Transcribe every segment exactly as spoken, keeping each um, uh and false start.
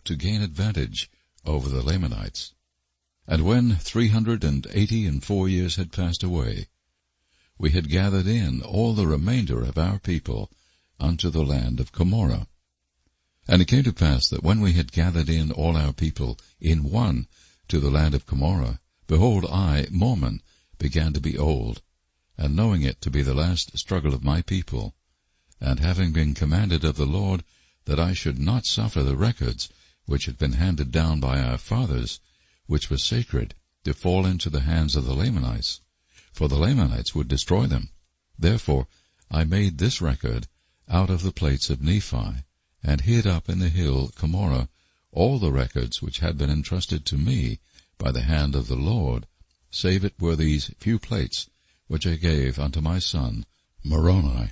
to gain advantage over the Lamanites. And when three hundred and eighty and four years had passed away, we had gathered in all the remainder of our people unto the land of Cumorah. And it came to pass that when we had gathered in all our people in one to the land of Cumorah, behold, I, Mormon, began to be old, and knowing it to be the last struggle of my people, and having been commanded of the Lord that I should not suffer the records which had been handed down by our fathers, which were sacred, to fall into the hands of the Lamanites, for the Lamanites would destroy them. Therefore I made this record out of the plates of Nephi, and hid up in the hill Cumorah all the records which had been entrusted to me by the hand of the Lord, save it were these few plates which I gave unto my son Moroni.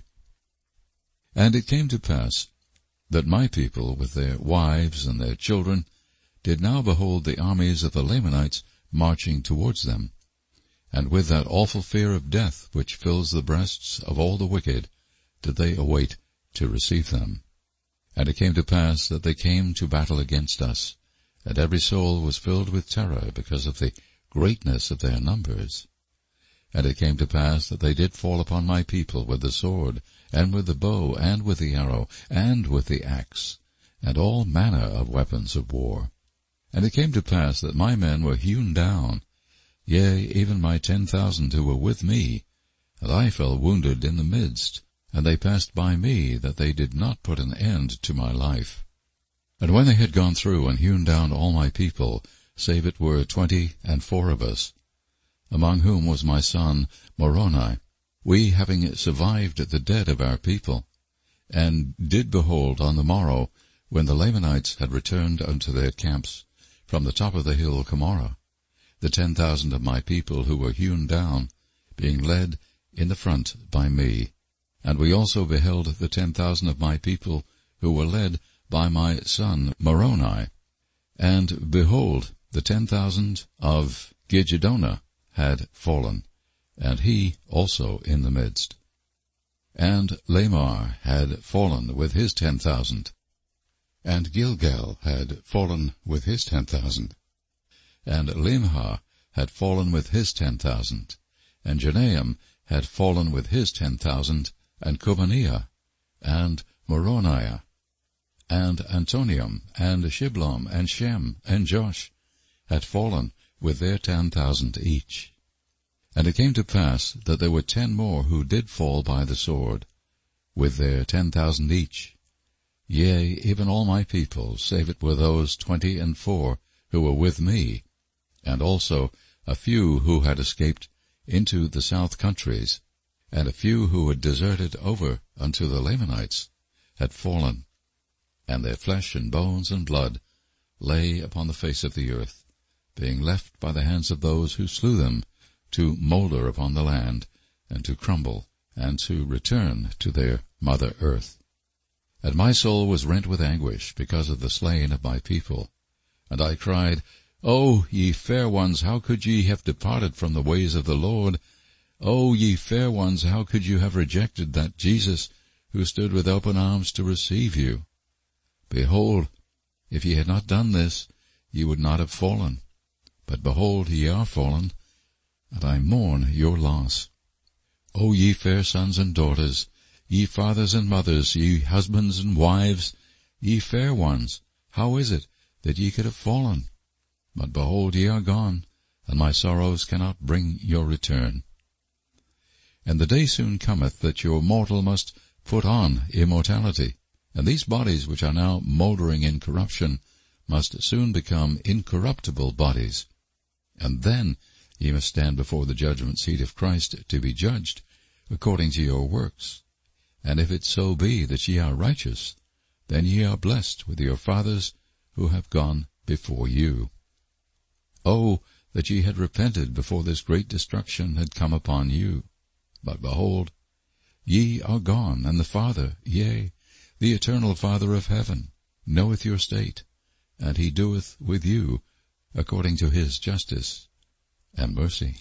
And it came to pass that my people with their wives and their children did now behold the armies of the Lamanites marching towards them, and with that awful fear of death which fills the breasts of all the wicked did they await to receive them. And it came to pass that they came to battle against us, and every soul was filled with terror because of the greatness of their numbers. And it came to pass that they did fall upon my people with the sword, and with the bow, and with the arrow, and with the axe, and all manner of weapons of war. And it came to pass that my men were hewn down, yea, even my ten thousand who were with me, and I fell wounded in the midst, and they passed by me, that they did not put an end to my life. And when they had gone through and hewn down all my people, save it were twenty and four of us, among whom was my son Moroni, we having survived the dead of our people, and did behold on the morrow, when the Lamanites had returned unto their camps from the top of the hill Cumorah, the ten thousand of my people who were hewn down, being led in the front by me. And we also beheld the ten thousand of my people who were led by my son Moroni. And behold, the ten thousand of Gidgiddonah had fallen, and he also in the midst. And Lamar had fallen with his ten thousand, and Gilgal had fallen with his ten thousand, and Limhah had fallen with his ten thousand, and Jenaim had fallen with his ten thousand, and Cobaniah, and Moroniah, and Antonium, and Shiblom, and Shem, and Josh had fallen with their ten thousand each. And it came to pass that there were ten more who did fall by the sword, with their ten thousand each. Yea, even all my people, save it were those twenty and four who were with me, and also a few who had escaped into the south countries, and a few who had deserted over unto the Lamanites, had fallen, and their flesh and bones and blood lay upon the face of the earth, being left by the hands of those who slew them to moulder upon the land, and to crumble, and to return to their mother earth. And my soul was rent with anguish because of the slain of my people. And I cried, O ye fair ones, how could ye have departed from the ways of the Lord? O ye fair ones, how could you have rejected that Jesus who stood with open arms to receive you? Behold, if ye had not done this, ye would not have fallen. But behold, ye are fallen, and I mourn your loss. O ye fair sons and daughters, ye fathers and mothers, ye husbands and wives, ye fair ones, how is it that ye could have fallen? But behold, ye are gone, and my sorrows cannot bring your return. And the day soon cometh that your mortal must put on immortality, and these bodies which are now mouldering in corruption must soon become incorruptible bodies. And then ye must stand before the judgment seat of Christ to be judged according to your works. And if it so be that ye are righteous, then ye are blessed with your fathers who have gone before you. Oh, that ye had repented before this great destruction had come upon you. But behold, ye are gone, and the Father, yea, the eternal Father of heaven, knoweth your state, and he doeth with you according to his justice and mercy.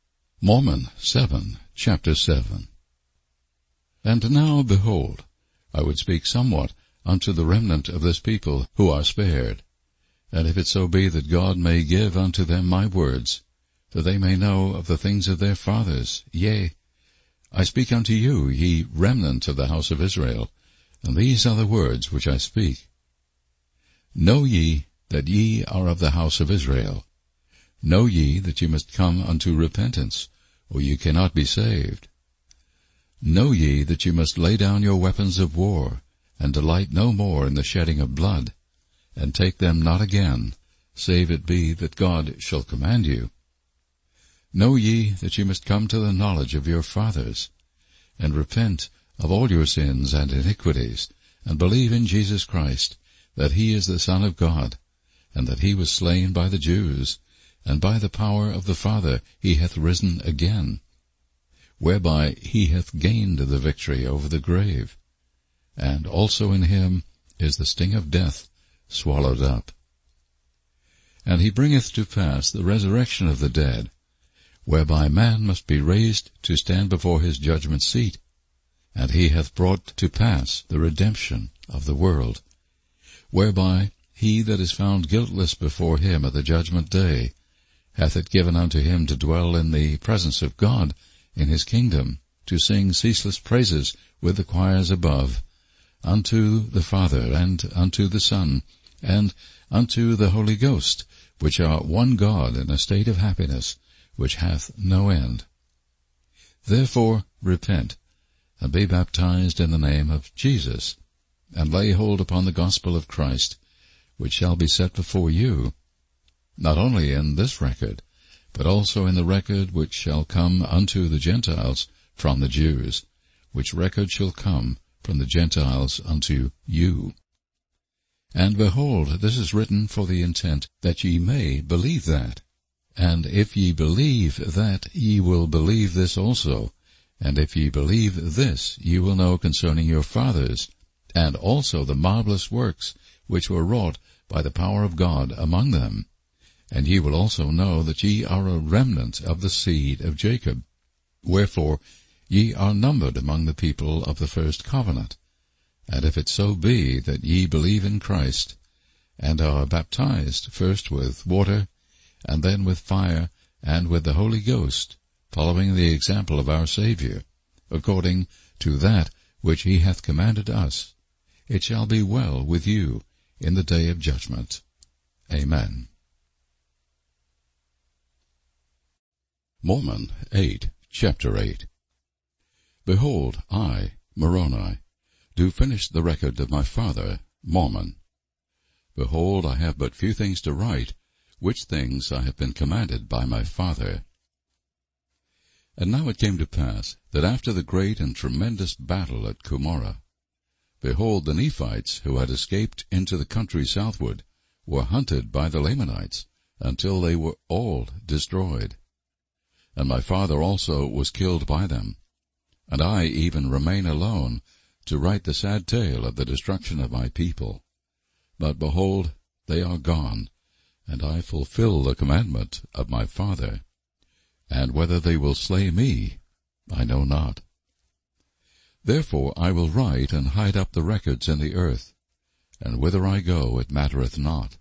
Mormon seven, chapter seven. And now, behold, I would speak somewhat unto the remnant of this people who are spared. And if it so be that God may give unto them my words, that they may know of the things of their fathers, yea, I speak unto you, ye remnant of the house of Israel, and these are the words which I speak. Know ye that ye are of the house of Israel. Know ye that ye must come unto repentance, or ye cannot be saved. Know ye that ye must lay down your weapons of war, and delight no more in the shedding of blood, and take them not again, save it be that God shall command you. Know ye that ye must come to the knowledge of your fathers, and repent of all your sins and iniquities, and believe in Jesus Christ, that he is the Son of God, and that he was slain by the Jews, and by the power of the Father he hath risen again, whereby he hath gained the victory over the grave. And also in him is the sting of death swallowed up. And he bringeth to pass the resurrection of the dead, whereby man must be raised to stand before his judgment seat. And he hath brought to pass the redemption of the world, whereby he that is found guiltless before him at the judgment day hath it given unto him to dwell in the presence of God in his kingdom, to sing ceaseless praises with the choirs above, unto the Father, and unto the Son, and unto the Holy Ghost, which are one God in a state of happiness, which hath no end. Therefore repent, and be baptized in the name of Jesus, and lay hold upon the gospel of Christ, which shall be set before you, not only in this record, but also in the record which shall come unto the Gentiles from the Jews, which record shall come from the Gentiles unto you. And behold, this is written for the intent that ye may believe that. And if ye believe that, ye will believe this also. And if ye believe this, ye will know concerning your fathers, and also the marvelous works which were wrought by the power of God among them. And ye will also know that ye are a remnant of the seed of Jacob. Wherefore ye are numbered among the people of the first covenant. And if it so be that ye believe in Christ, and are baptized first with water, and then with fire, and with the Holy Ghost, following the example of our Saviour, according to that which he hath commanded us, it shall be well with you in the day of judgment. Amen. Mormon eight, chapter eight. Behold, I, Moroni, do finish the record of my father, Mormon. Behold, I have but few things to write, which things I have been commanded by my father. And now it came to pass, that after the great and tremendous battle at Cumorah, behold, the Nephites, who had escaped into the country southward, were hunted by the Lamanites, until they were all destroyed. And my father also was killed by them. And I even remain alone, to write the sad tale of the destruction of my people. But behold, they are gone, and I fulfill the commandment of my father. And whether they will slay me, I know not. Therefore I will write and hide up the records in the earth, and whither I go it mattereth not.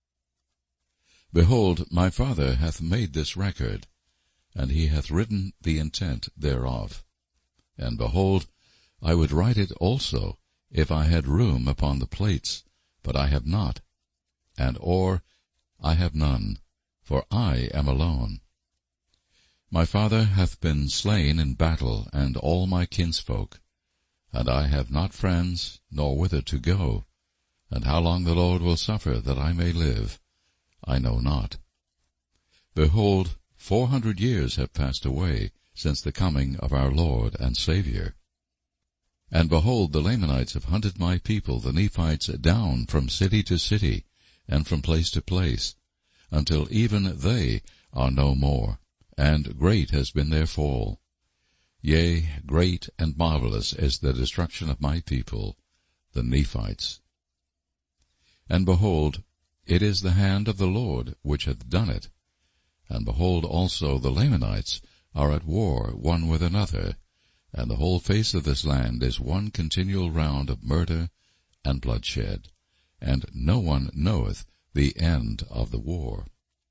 Behold, my father hath made this record, and he hath written the intent thereof. And behold, I would write it also, if I had room upon the plates, but I have not, and or I have none, for I am alone. My father hath been slain in battle, and all my kinsfolk, and I have not friends, nor whither to go, and how long the Lord will suffer that I may live, I know not. Behold, four hundred years have passed away since the coming of our Lord and Saviour. And behold, the Lamanites have hunted my people, the Nephites, down from city to city, and from place to place, until even they are no more, and great has been their fall. Yea, great and marvelous is the destruction of my people, the Nephites. And behold, it is the hand of the Lord which hath done it. And behold also the Lamanites are at war one with another, and the whole face of this land is one continual round of murder and bloodshed, and no one knoweth the end of the war.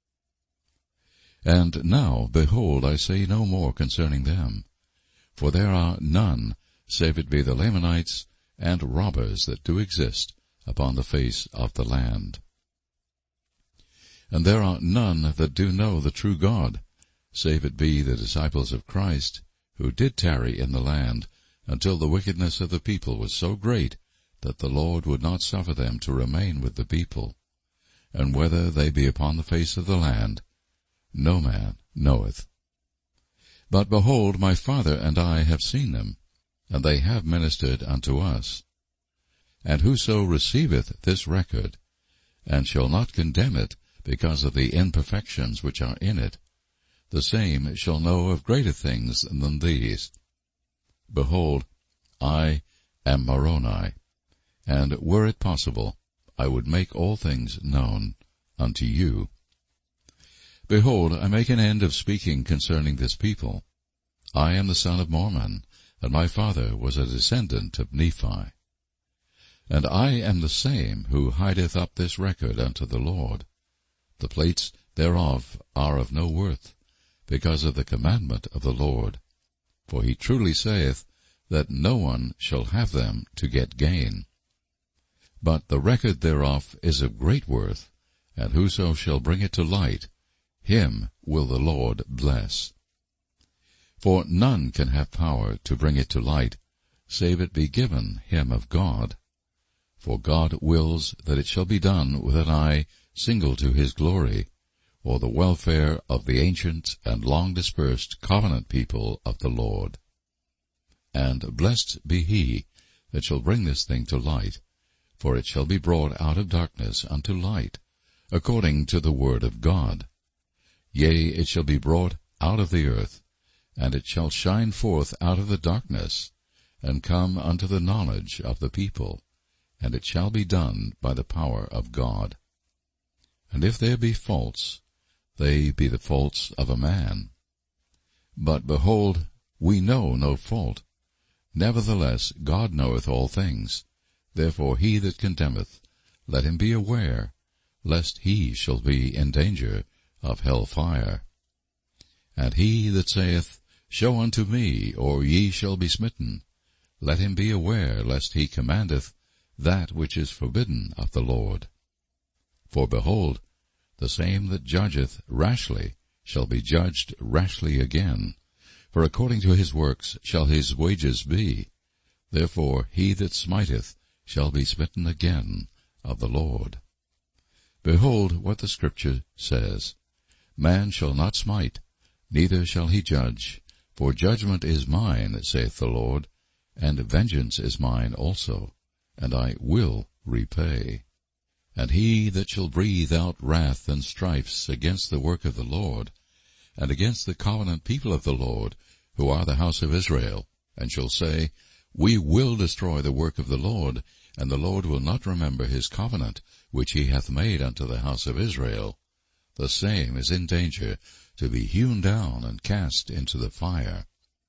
And now, behold, I say no more concerning them, for there are none, save it be the Lamanites and robbers that do exist upon the face of the land. And there are none that do know the true God, save it be the disciples of Christ, who did tarry in the land, until the wickedness of the people was so great, that the Lord would not suffer them to remain with the people. And whether they be upon the face of the land, no man knoweth. But behold, my Father and I have seen them, and they have ministered unto us. And whoso receiveth this record, and shall not condemn it because of the imperfections which are in it, the same shall know of greater things than these. Behold, I am Moroni, and were it possible, I would make all things known unto you. Behold, I make an end of speaking concerning this people. I am the son of Mormon, and my father was a descendant of Nephi. And I am the same who hideth up this record unto the Lord. The plates thereof are of no worth, because of the commandment of the Lord. For he truly saith that no one shall have them to get gain. But the record thereof is of great worth, and whoso shall bring it to light, him will the Lord bless. For none can have power to bring it to light, save it be given him of God. For God wills that it shall be done with an eye single to his glory, or the welfare of the ancient and long dispersed covenant people of the Lord. And blessed be he that shall bring this thing to light, for it shall be brought out of darkness unto light, according to the word of God. Yea, it shall be brought out of the earth, and it shall shine forth out of the darkness, and come unto the knowledge of the people, and it shall be done by the power of God. And if there be faults, they be the faults of a man. But behold, we know no fault. Nevertheless God knoweth all things. Therefore he that condemneth, let him be aware, lest he shall be in danger of hell fire. And he that saith, Show unto me, or ye shall be smitten, let him be aware, lest he commandeth that which is forbidden of the Lord. For behold, the same that judgeth rashly shall be judged rashly again, for according to his works shall his wages be. Therefore he that smiteth shall be smitten again of the Lord. Behold what the Scripture says, Man shall not smite, neither shall he judge, for judgment is mine, saith the Lord, and vengeance is mine also, and I will repay. And he that shall breathe out wrath and strifes against the work of the Lord, and against the covenant people of the Lord, who are the house of Israel, and shall say, We will destroy the work of the Lord, and the Lord will not remember his covenant, which he hath made unto the house of Israel, the same is in danger to be hewn down and cast into the fire.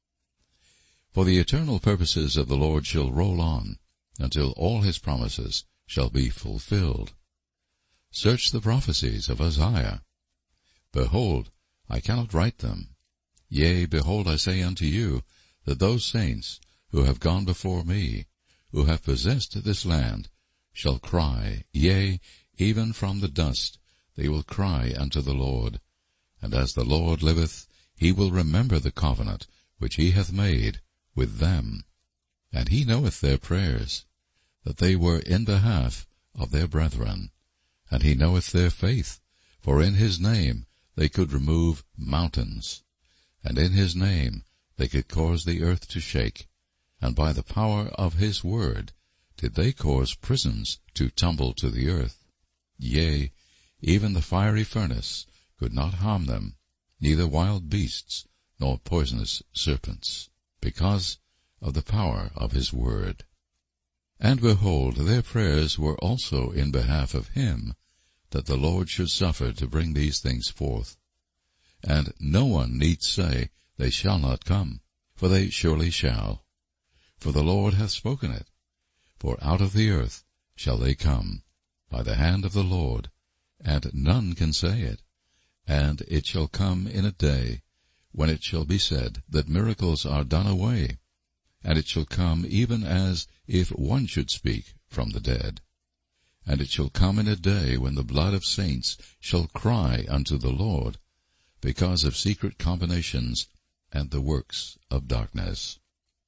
For the eternal purposes of the Lord shall roll on, until all his promises shall be fulfilled. Search the prophecies of Isaiah. Behold, I cannot write them. Yea, behold, I say unto you, that those saints who have gone before me, who have possessed this land, shall cry, yea, even from the dust they will cry unto the Lord. And as the Lord liveth, he will remember the covenant which he hath made with them. And he knoweth their prayers, that they were in behalf of their brethren. And he knoweth their faith, for in his name they could remove mountains. And in his name they could cause the earth to shake. And by the power of his word did they cause prisons to tumble to the earth. Yea, even the fiery furnace could not harm them, neither wild beasts nor poisonous serpents, because of the power of his word. And behold, their prayers were also in behalf of him, that the Lord should suffer to bring these things forth. And no one need say, They shall not come, for they surely shall. For the Lord hath spoken it. For out of the earth shall they come, by the hand of the Lord, and none can say it. And it shall come in a day, when it shall be said that miracles are done away, and it shall come even as if one should speak from the dead. And it shall come in a day when the blood of saints shall cry unto the Lord, because of secret combinations and the works of darkness.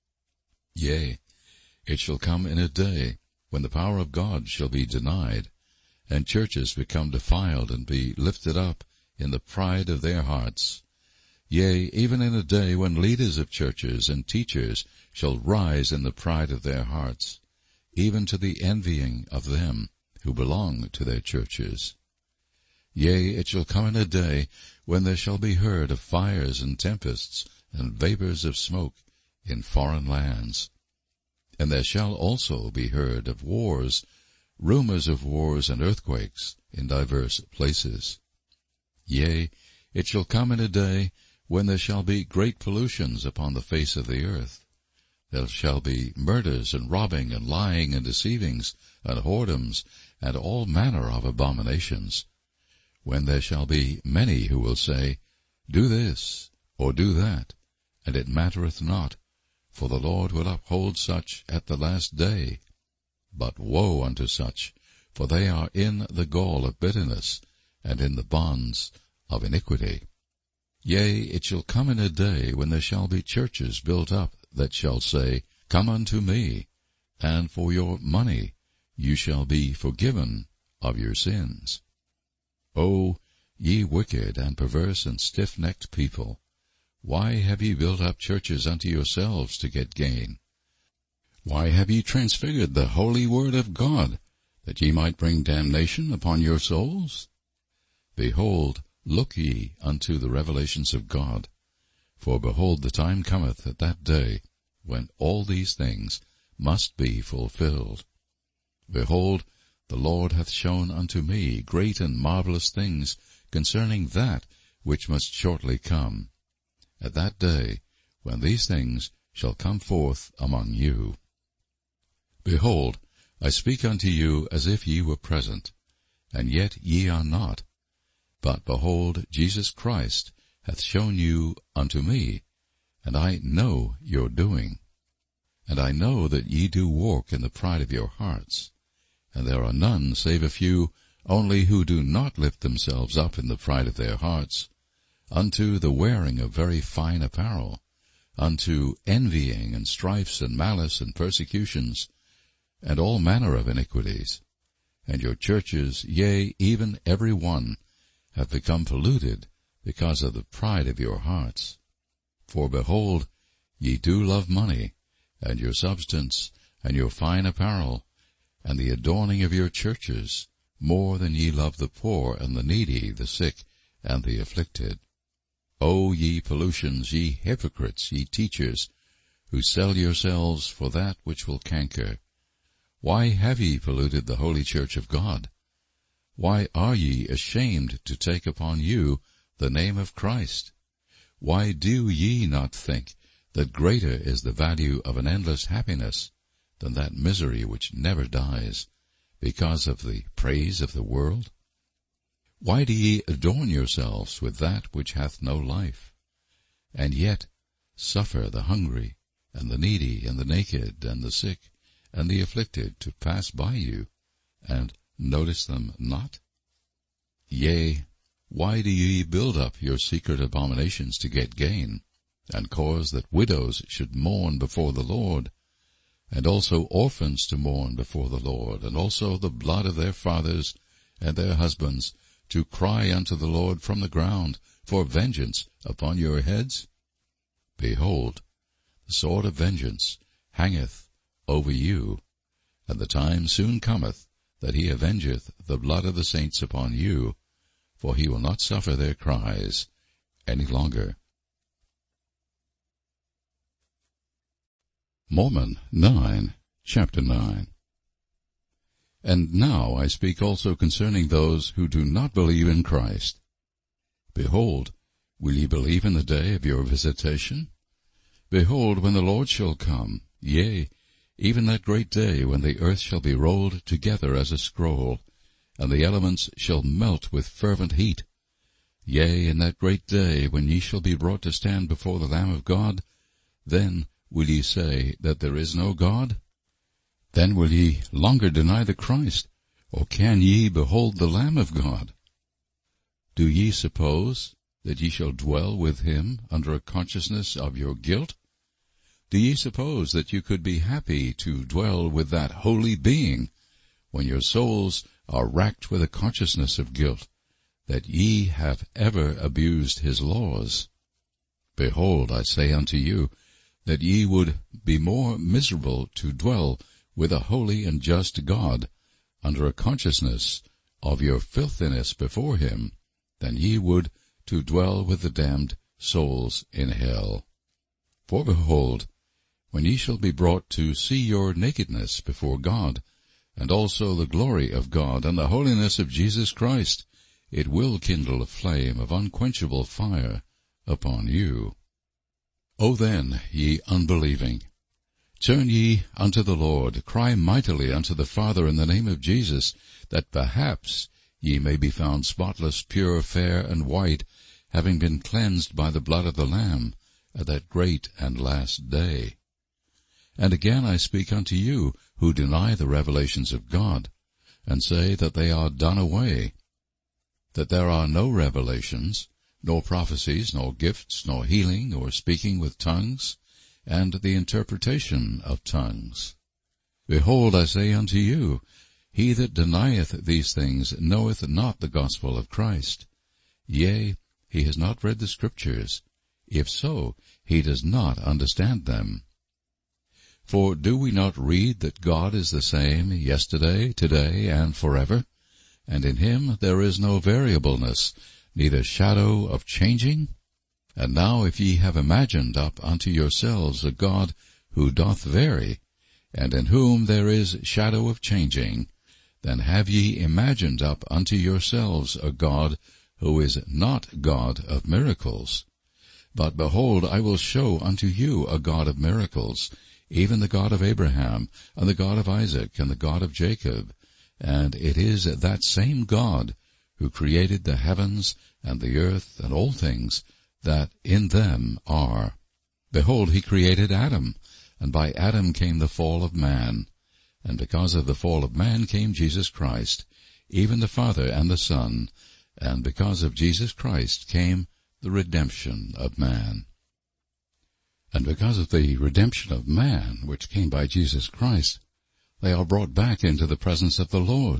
Yea, it shall come in a day when the power of God shall be denied, and churches become defiled and be lifted up in the pride of their hearts. Yea, even in a day when leaders of churches and teachers shall rise in the pride of their hearts, even to the envying of them who belong to their churches. Yea, it shall come in a day when there shall be heard of fires and tempests and vapors of smoke in foreign lands. And there shall also be heard of wars, rumors of wars and earthquakes in divers places. Yea, it shall come in a day when there shall be great pollutions upon the face of the earth. There shall be murders and robbing and lying and deceivings and whoredoms and all manner of abominations, when there shall be many who will say, Do this, or do that, and it mattereth not, for the Lord will uphold such at the last day. But woe unto such, for they are in the gall of bitterness, and in the bonds of iniquity. Yea, it shall come in a day when there shall be churches built up that shall say, Come unto me, and for your money you shall be forgiven of your sins. O ye wicked and perverse and stiff-necked people, why have ye built up churches unto yourselves to get gain? Why have ye transfigured the holy word of God, that ye might bring damnation upon your souls? Behold, look ye unto the revelations of God. For behold, the time cometh at that day, when all these things must be fulfilled. Behold, the Lord hath shown unto me great and marvelous things concerning that which must shortly come, at that day when these things shall come forth among you. Behold, I speak unto you as if ye were present, and yet ye are not. But behold, Jesus Christ hath shown you unto me, and I know your doing. And I know that ye do walk in the pride of your hearts, and there are none save a few only who do not lift themselves up in the pride of their hearts, unto the wearing of very fine apparel, unto envying and strifes and malice and persecutions, and all manner of iniquities. And your churches, yea, even every one, have become polluted because of the pride of your hearts. For behold, ye do love money, and your substance, and your fine apparel, and the adorning of your churches, more than ye love the poor and the needy, the sick, and the afflicted. O ye pollutions, ye hypocrites, ye teachers, who sell yourselves for that which will canker, why have ye polluted the holy church of God? Why are ye ashamed to take upon you the name of Christ? Why do ye not think that greater is the value of an endless happiness than that misery which never dies, because of the praise of the world? Why do ye adorn yourselves with that which hath no life, and yet suffer the hungry, and the needy, and the naked, and the sick, and the afflicted to pass by you, and notice them not? Yea, why do ye build up your secret abominations to get gain, and cause that widows should mourn before the Lord, and also orphans to mourn before the Lord, and also the blood of their fathers and their husbands to cry unto the Lord from the ground for vengeance upon your heads? Behold, the sword of vengeance hangeth over you, and the time soon cometh that he avengeth the blood of the saints upon you, for he will not suffer their cries any longer. Mormon nine, chapter nine. And now I speak also concerning those who do not believe in Christ. Behold, will ye believe in the day of your visitation? Behold, when the Lord shall come, yea, even that great day when the earth shall be rolled together as a scroll, and the elements shall melt with fervent heat. Yea, in that great day when ye shall be brought to stand before the Lamb of God, then will ye say that there is no God? Then will ye longer deny the Christ, or can ye behold the Lamb of God? Do ye suppose that ye shall dwell with him under a consciousness of your guilt? Do ye suppose that you could be happy to dwell with that holy being, when your souls are racked with a consciousness of guilt, that ye have ever abused his laws? Behold, I say unto you, that ye would be more miserable to dwell with a holy and just God, under a consciousness of your filthiness before him, than ye would to dwell with the damned souls in hell. For behold, when ye shall be brought to see your nakedness before God, and also the glory of God and the holiness of Jesus Christ, it will kindle a flame of unquenchable fire upon you. O then, ye unbelieving, turn ye unto the Lord, cry mightily unto the Father in the name of Jesus, that perhaps ye may be found spotless, pure, fair, and white, having been cleansed by the blood of the Lamb at that great and last day. And again I speak unto you, who deny the revelations of God, and say that they are done away, that there are no revelations, nor prophecies, nor gifts, nor healing, nor speaking with tongues, and the interpretation of tongues. Behold, I say unto you, he that denieth these things knoweth not the gospel of Christ. Yea, he has not read the Scriptures. If so, he does not understand them. For do we not read that God is the same yesterday, today, and forever? And in him there is no variableness, neither shadow of changing? And now if ye have imagined up unto yourselves a God who doth vary, and in whom there is shadow of changing, then have ye imagined up unto yourselves a God who is not God of miracles. But behold, I will show unto you a God of miracles, even the God of Abraham, and the God of Isaac, and the God of Jacob. And it is that same God who created the heavens and the earth and all things that in them are. Behold, he created Adam, and by Adam came the fall of man. And because of the fall of man came Jesus Christ, even the Father and the Son, and because of Jesus Christ came the redemption of man. And because of the redemption of man, which came by Jesus Christ, they are brought back into the presence of the Lord.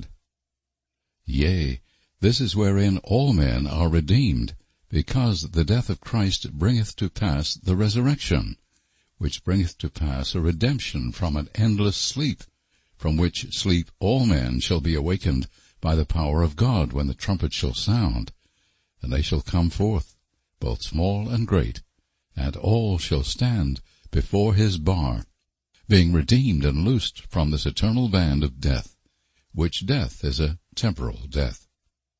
Yea, this is wherein all men are redeemed, because the death of Christ bringeth to pass the resurrection, which bringeth to pass a redemption from an endless sleep, from which sleep all men shall be awakened by the power of God when the trumpet shall sound. And they shall come forth, both small and great, and all shall stand before his bar, being redeemed and loosed from this eternal band of death, which death is a temporal death.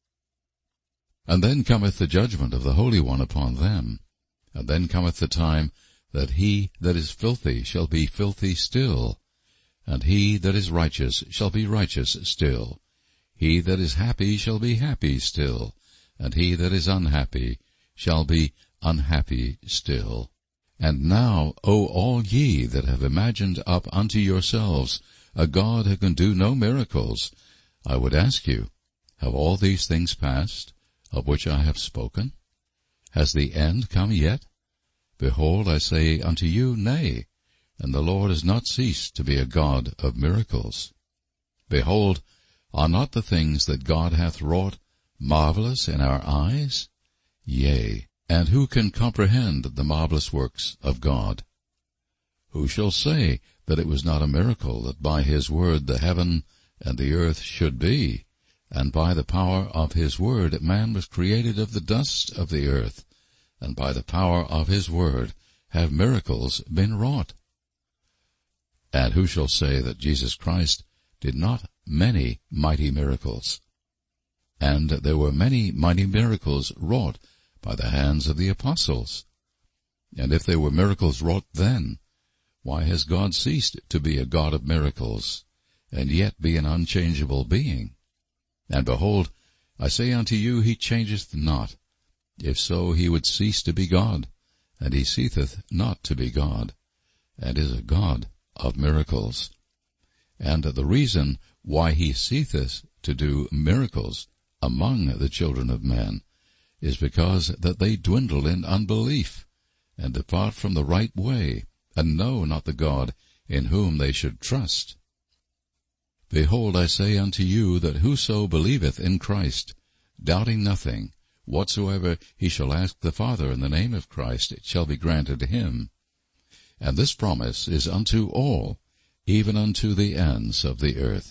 And then cometh the judgment of the Holy One upon them, and then cometh the time that he that is filthy shall be filthy still, and he that is righteous shall be righteous still. He that is happy shall be happy still, and he that is unhappy shall be unhappy still. And now, O all ye that have imagined up unto yourselves a God who can do no miracles, I would ask you, have all these things passed, of which I have spoken? Has the end come yet? Behold, I say unto you, Nay, and the Lord has not ceased to be a God of miracles. Behold, are not the things that God hath wrought marvelous in our eyes? Yea, and who can comprehend the marvelous works of God? Who shall say that it was not a miracle that by his word the heaven and the earth should be, and by the power of his word man was created of the dust of the earth, and by the power of his word have miracles been wrought? And who shall say that Jesus Christ did not many mighty miracles? And there were many mighty miracles wrought by the hands of the apostles. And if there were miracles wrought then, why has God ceased to be a God of miracles, and yet be an unchangeable being? And behold, I say unto you, he changeth not. If so, he would cease to be God, and he ceaseth not to be God, and is a God of miracles. And the reason why he ceaseth to do miracles among the children of men is because that they dwindle in unbelief, and depart from the right way, and know not the God in whom they should trust. Behold, I say unto you, that whoso believeth in Christ, doubting nothing, whatsoever he shall ask the Father in the name of Christ, it shall be granted him. And this promise is unto all, even unto the ends of the earth.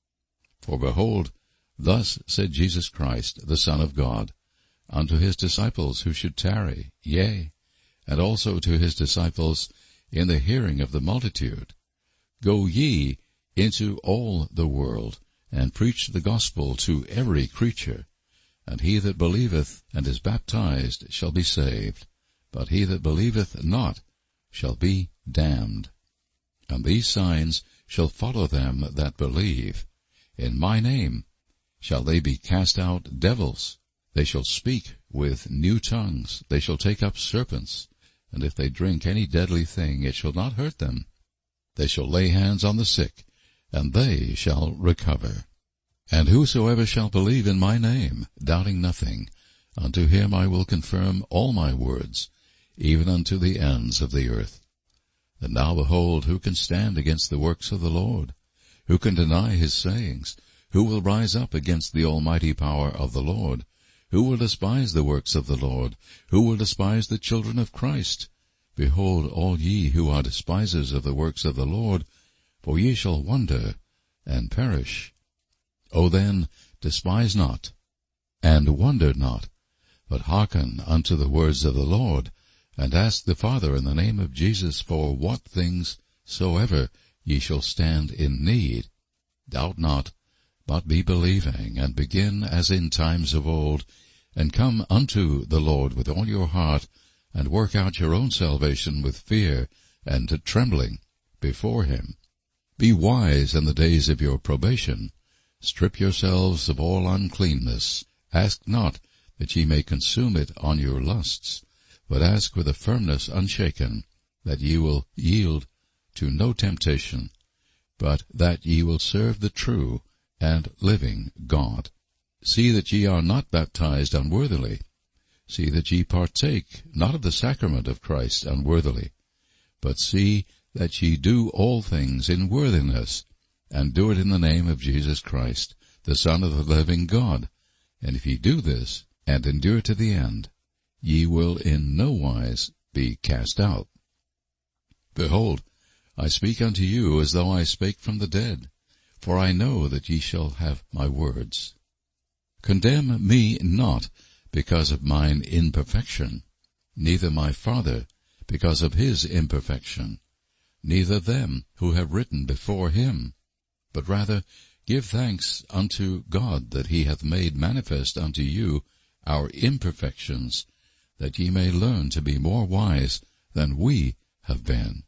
For behold, thus said Jesus Christ, the Son of God, unto his disciples who should tarry, yea, and also to his disciples in the hearing of the multitude, Go ye into all the world, and preach the gospel to every creature. And he that believeth and is baptized shall be saved, but he that believeth not shall be damned. And these signs shall follow them that believe. In my name shall they be cast out devils. They shall speak with new tongues. They shall take up serpents. And if they drink any deadly thing, it shall not hurt them. They shall lay hands on the sick, and they shall recover. And whosoever shall believe in my name, doubting nothing, unto him I will confirm all my words, even unto the ends of the earth. And now behold, who can stand against the works of the Lord? Who can deny his sayings? Who will rise up against the almighty power of the Lord? Who will despise the works of the Lord? Who will despise the children of Christ? Behold, all ye who are despisers of the works of the Lord, for ye shall wonder and perish. O then, despise not, and wonder not, but hearken unto the words of the Lord, and ask the Father in the name of Jesus for what things soever ye shall stand in need. Doubt not, but be believing, and begin as in times of old, and come unto the Lord with all your heart, and work out your own salvation with fear and trembling before him. Be wise in the days of your probation. Strip yourselves of all uncleanness. Ask not that ye may consume it on your lusts, but ask with a firmness unshaken, that ye will yield to no temptation, but that ye will serve the true and living God. See that ye are not baptized unworthily. See that ye partake not of the sacrament of Christ unworthily, but see that ye do all things in worthiness, and do it in the name of Jesus Christ, the Son of the living God. And if ye do this, and endure to the end, ye will in no wise be cast out. Behold, I speak unto you as though I spake from the dead, for I know that ye shall have my words. Condemn me not because of mine imperfection, neither my Father because of his imperfection, neither them who have written before him, but rather give thanks unto God that he hath made manifest unto you our imperfections, that ye may learn to be more wise than we have been.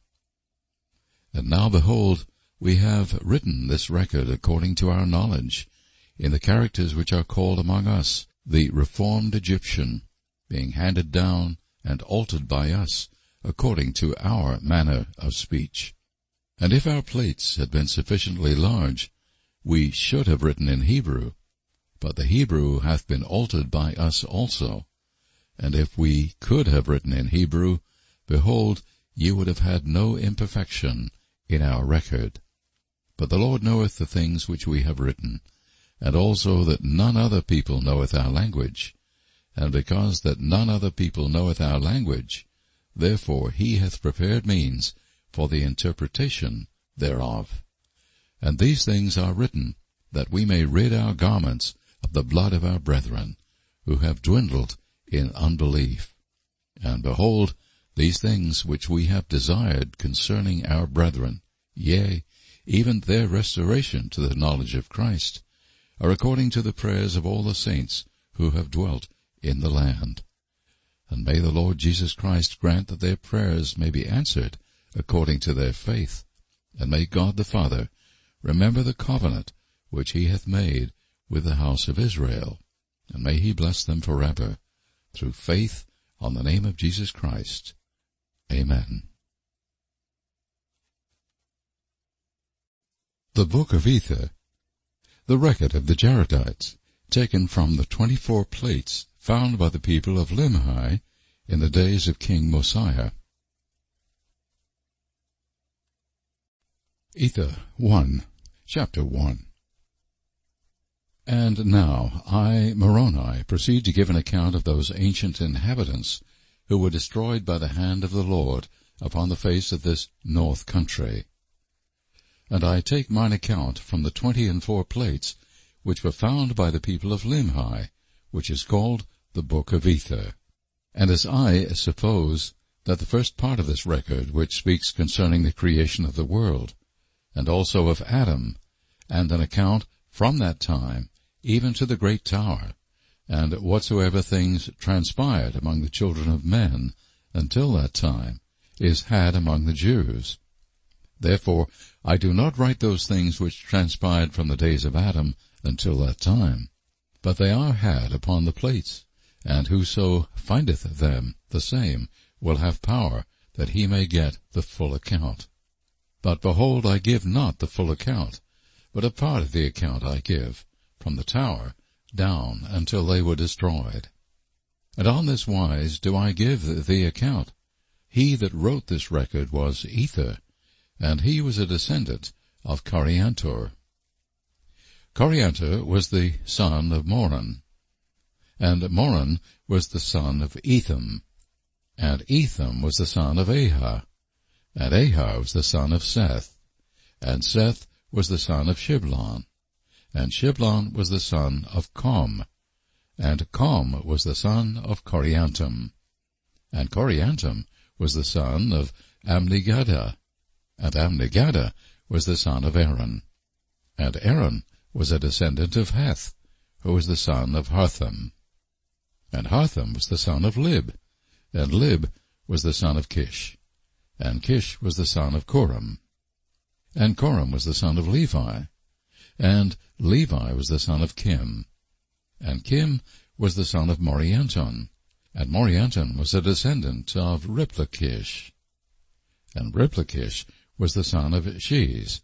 And now behold, we have written this record according to our knowledge, in the characters which are called among us the reformed Egyptian, being handed down and altered by us according to our manner of speech. And if our plates had been sufficiently large, we should have written in Hebrew, but the Hebrew hath been altered by us also. And if we could have written in Hebrew, behold, ye would have had no imperfection in our record. But the Lord knoweth the things which we have written, and also that none other people knoweth our language. And because that none other people knoweth our language, therefore he hath prepared means for the interpretation thereof. And these things are written, that we may rid our garments of the blood of our brethren, who have dwindled in unbelief. And behold, these things which we have desired concerning our brethren, yea, even their restoration to the knowledge of Christ, are according to the prayers of all the saints who have dwelt in the land. and may the Lord Jesus Christ grant that their prayers may be answered according to their faith, and may God the Father remember the covenant which he hath made with the house of Israel, and may he bless them forever, through faith on the name of Jesus Christ. Amen. The Book of Ether, the record of the Jaredites, taken from the twenty-four plates found by the people of Limhi in the days of King Mosiah. Ether one, Chapter one. And now I, Moroni, proceed to give an account of those ancient inhabitants who were destroyed by the hand of the Lord upon the face of this north country. And I take mine account from the twenty and four plates which were found by the people of Limhi, which is called the Book of Ether. And as I suppose that the first part of this record, which speaks concerning the creation of the world, and also of Adam, and an account from that time even to the great tower, and whatsoever things transpired among the children of men until that time, is had among the Jews. Therefore I do not write those things which transpired from the days of Adam until that time, but they are had upon the plates, and whoso findeth them the same will have power, that he may get the full account. But behold, I give not the full account, but a part of the account I give, from the tower down until they were destroyed. And on this wise do I give the account. He that wrote this record was Ether, and he was a descendant of Coriantor. Coriantor was the son of Moron, and Moron was the son of Etham, and Etham was the son of Ahah, and Ahah was the son of Seth, and Seth was the son of Shiblon, and Shiblon was the son of Com, and Com was the son of Coriantum, and Coriantum was the son of Amnigaddah, and Amnigaddah was the son of Aaron, and Aaron was a descendant of Heth, who was the son of Hartham, and Hartham was the son of Lib, and Lib was the son of Kish, and Kish was the son of Coram, and Coram was the son of Levi, and Levi was the son of Kim, and Kim was the son of Morianton, and Morianton was a descendant of Riplakish, and Riplakish was the son of Shiz,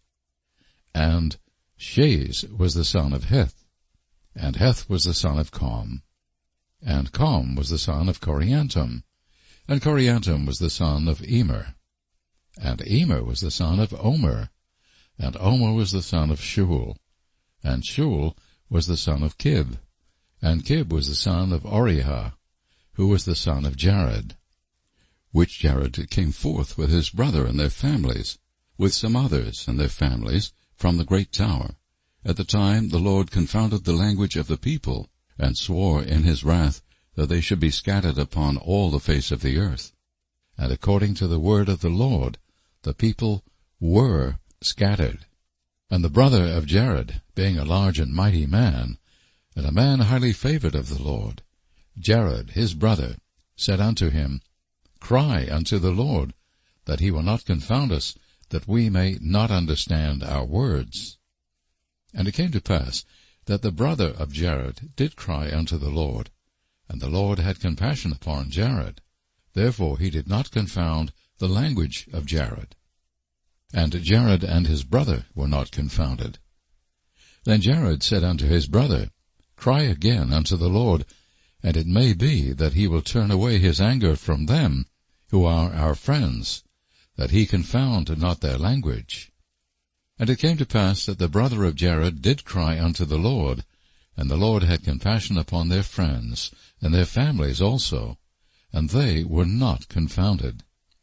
and Shiz was the son of Heth, and Heth was the son of Com, and Com was the son of Coriantum, and Coriantum was the son of Emer, and Emer was the son of Omer, and Omer was the son of Shul, and Shul was the son of Kib, and Kib was the son of Orihah, who was the son of Jared, which Jared came forth with his brother and their families, with some others and their families, from the great tower, at the time the Lord confounded the language of the people, and swore in his wrath that they should be scattered upon all the face of the earth. And according to the word of the Lord, the people were scattered. And the brother of Jared, being a large and mighty man, and a man highly favored of the Lord, Jared his brother said unto him, Cry unto the Lord, that he will not confound us, that we may not understand our words. And it came to pass that the brother of Jared did cry unto the Lord, and the Lord had compassion upon Jared. Therefore he did not confound the language of Jared. And Jared and his brother were not confounded. Then Jared said unto his brother, Cry again unto the Lord, and it may be that he will turn away his anger from them, who are our friends, that he confound not their language. And it came to pass that the brother of Jared did cry unto the Lord, and the Lord had compassion upon their friends, and their families also, and they were not confounded.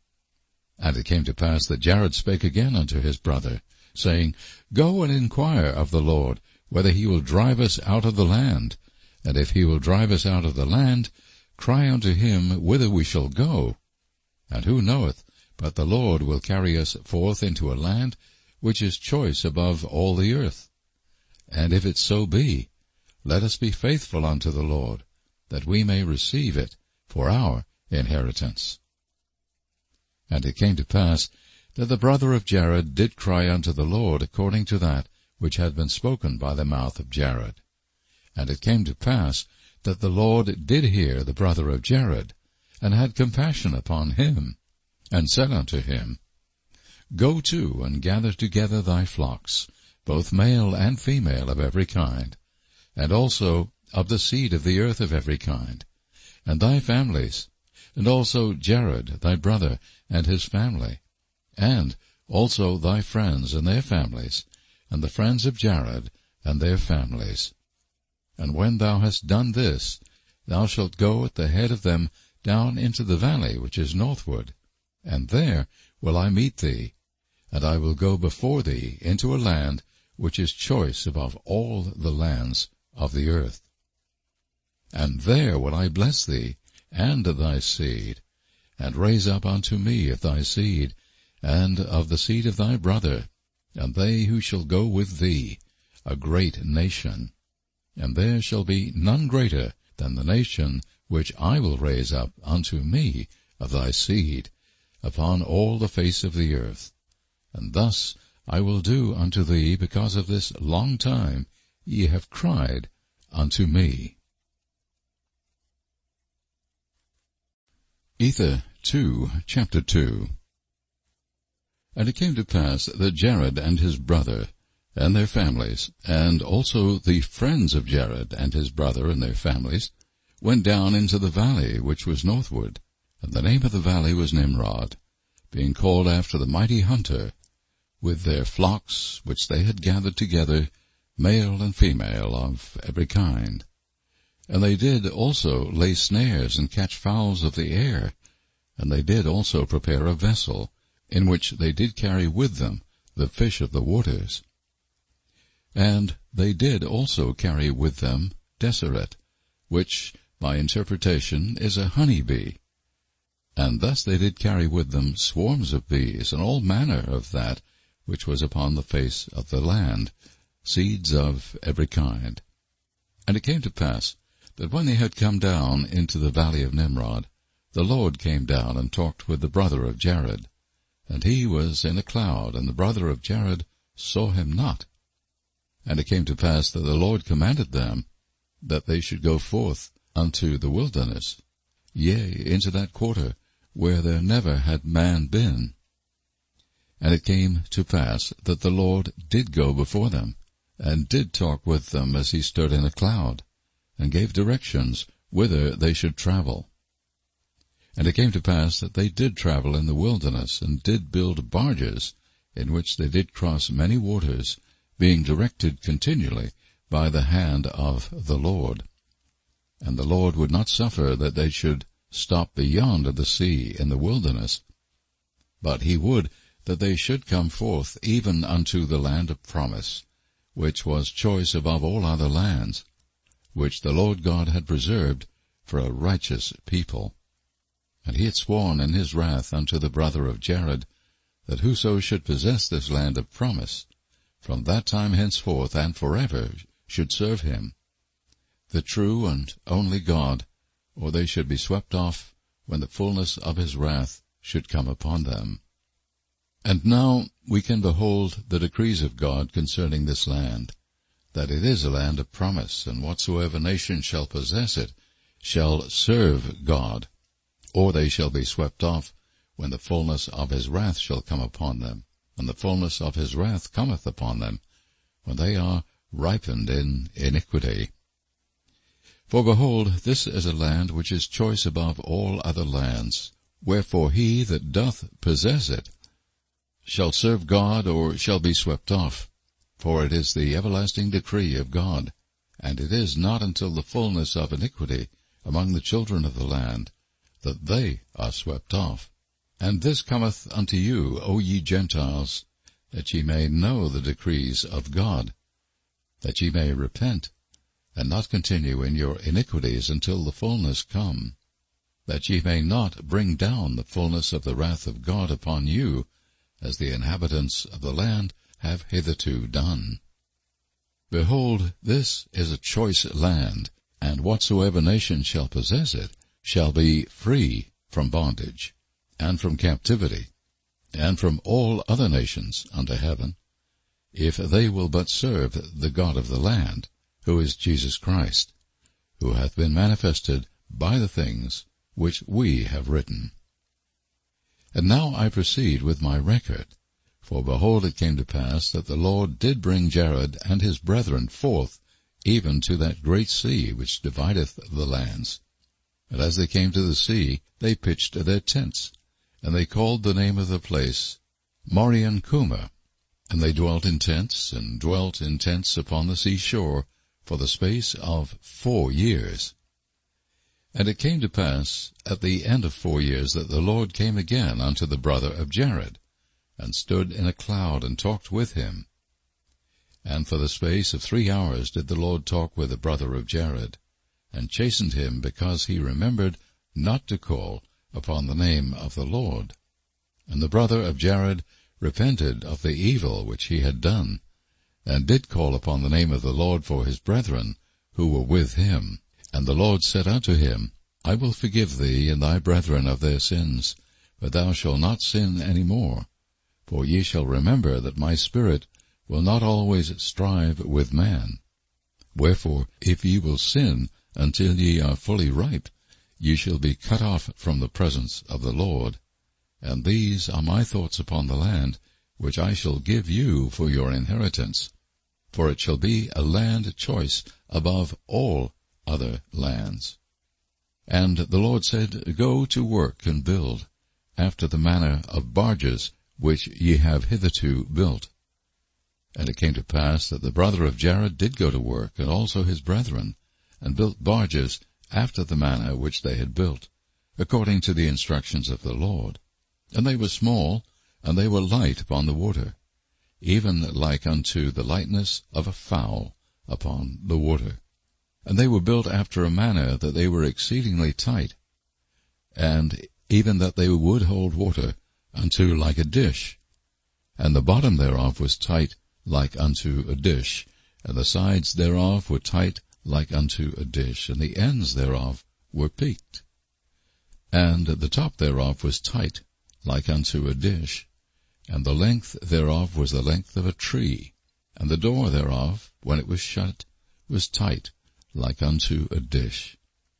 And it came to pass that Jared spake again unto his brother, saying, Go and inquire of the Lord, whether he will drive us out of the land, and if he will drive us out of the land, cry unto him whither we shall go. And who knoweth but the Lord will carry us forth into a land which is choice above all the earth? And if it so be, let us be faithful unto the Lord, that we may receive it for our inheritance. And it came to pass that the brother of Jared did cry unto the Lord according to that which had been spoken by the mouth of Jared. And it came to pass that the Lord did hear the brother of Jared, and had compassion upon him, and said unto him, Go to, and gather together thy flocks, both male and female of every kind, and also of the seed of the earth of every kind, and thy families, and also Jared thy brother and his family, and also thy friends and their families, and the friends of Jared and their families. And when thou hast done this, thou shalt go at the head of them down into the valley which is northward, and there will I meet thee, and I will go before thee into a land which is choice above all the lands of the earth. And there will I bless thee, and thy seed, and raise up unto me of thy seed, and of the seed of thy brother, and they who shall go with thee, a great nation. And there shall be none greater than the nation which I will raise up unto me of thy seed, upon all the face of the earth. And thus I will do unto thee, because of this long time ye have cried unto me. Ether two, chapter two. And it came to pass that Jared and his brother and their families, and also the friends of Jared and his brother and their families, went down into the valley which was northward, and the name of the valley was Nimrod, being called after the mighty hunter, with their flocks which they had gathered together, male and female of every kind. And they did also lay snares and catch fowls of the air, and they did also prepare a vessel, in which they did carry with them the fish of the waters. And they did also carry with them Deseret, which by interpretation is a honey bee. And thus they did carry with them swarms of bees, and all manner of that which was upon the face of the land, seeds of every kind. And it came to pass that when they had come down into the valley of Nimrod, the Lord came down and talked with the brother of Jared. And he was in a cloud, and the brother of Jared saw him not. And it came to pass that the Lord commanded them that they should go forth unto the wilderness, yea, into that quarter where there never had man been. And it came to pass that the Lord did go before them, and did talk with them as he stood in a cloud, and gave directions whither they should travel. And it came to pass that they did travel in the wilderness, and did build barges, in which they did cross many waters, being directed continually by the hand of the Lord. And the Lord would not suffer that they should stop beyond the sea in the wilderness, but he would that they should come forth even unto the land of promise, which was choice above all other lands, which the Lord God had preserved for a righteous people. And he had sworn in his wrath unto the brother of Jared, that whoso should possess this land of promise, from that time henceforth and forever should serve him, the true and only God, or they should be swept off when the fullness of his wrath should come upon them. And now we can behold the decrees of God concerning this land, that it is a land of promise, and whatsoever nation shall possess it shall serve God, or they shall be swept off when the fullness of his wrath shall come upon them. And the fullness of his wrath cometh upon them, when they are ripened in iniquity. For behold, this is a land which is choice above all other lands, wherefore he that doth possess it shall serve God, or shall be swept off. For it is the everlasting decree of God, and it is not until the fullness of iniquity among the children of the land that they are swept off. And this cometh unto you, O ye Gentiles, that ye may know the decrees of God, that ye may repent, and not continue in your iniquities until the fullness come, that ye may not bring down the fullness of the wrath of God upon you, as the inhabitants of the land have hitherto done. Behold, this is a choice land, and whatsoever nation shall possess it shall be free from bondage, and from captivity, and from all other nations under heaven, if they will but serve the God of the land, who is Jesus Christ, who hath been manifested by the things which we have written. And now I proceed with my record. For behold, it came to pass that the Lord did bring Jared and his brethren forth even to that great sea which divideth the lands. And as they came to the sea, they pitched their tents, and they called the name of the place Morian Cuma. And they dwelt in tents, and dwelt in tents upon the sea shore, for the space of four years. And it came to pass at the end of four years that the Lord came again unto the brother of Jared, and stood in a cloud, and talked with him. And for the space of three hours did the Lord talk with the brother of Jared, and chastened him, because he remembered not to call upon the name of the Lord. And the brother of Jared repented of the evil which he had done, and did call upon the name of the Lord for his brethren, who were with him. And the Lord said unto him, I will forgive thee and thy brethren of their sins, but thou shalt not sin any more. For ye shall remember that my spirit will not always strive with man. Wherefore, if ye will sin until ye are fully ripe, ye shall be cut off from the presence of the Lord. And these are my thoughts upon the land, which I shall give you for your inheritance. For it shall be a land choice above all other lands. And the Lord said, Go to work and build, after the manner of barges which ye have hitherto built. And it came to pass that the brother of Jared did go to work, and also his brethren, and built barges after the manner which they had built, according to the instructions of the Lord. And they were small, and they were light upon the water, even like unto the lightness of a fowl upon the water. And they were built after a manner that they were exceedingly tight, and even that they would hold water unto like a dish. And the bottom thereof was tight like unto a dish, and the sides thereof were tight like unto a dish, and the ends thereof were peaked. And the top thereof was tight like unto a dish, and the length thereof was the length of a tree, and the door thereof, when it was shut, was tight like unto a dish.